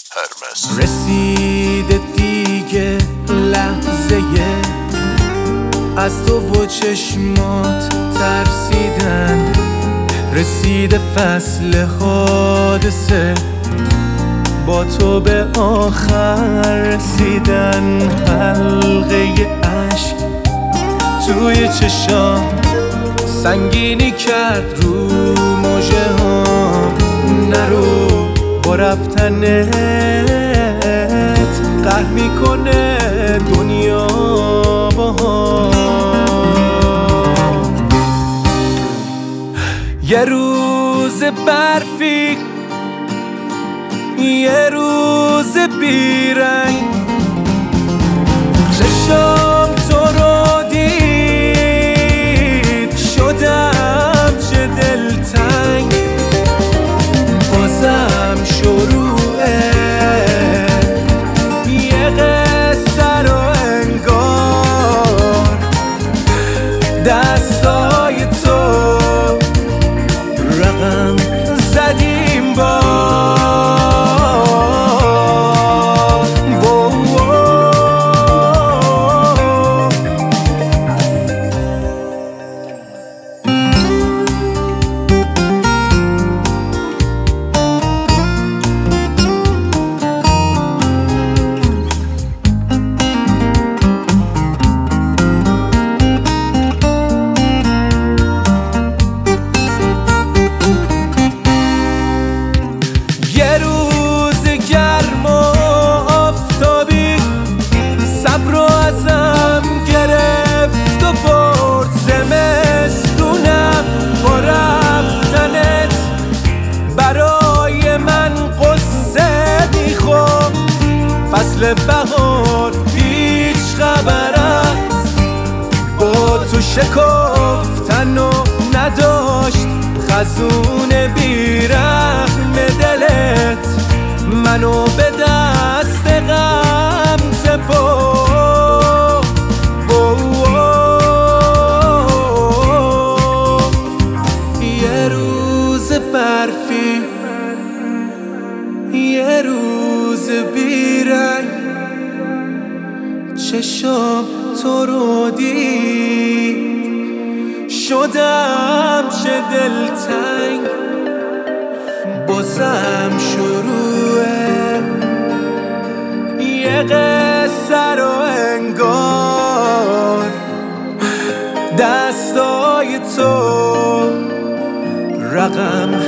هرمس. رسیده دیگه لحظه از تو و چشمات ترسیدن، رسیده فصل حادثه با تو به آخر رسیدن. حلقه عشق توی چشام سنگینی کرد رو مژه ها. نرو با رفتنت قهر میکنه دنیا با یه روز برفی، یه روز بیرنگ، چشم تو رو دید شدم چه دلتنگ. بازم شروعه یه قصه رو انگار دستای تو رقم زدیم با فصل بهار هیچ خبر است با تو شکفتن و نداشت. خزون بیرحم دلت منو به دست غم سپرد. یه روز برفی، یه روز بیرنگ، چشم تو رو دید شدم چه دلتنگ. بازم شروعه یه قصه رو انگار دستای تو رقم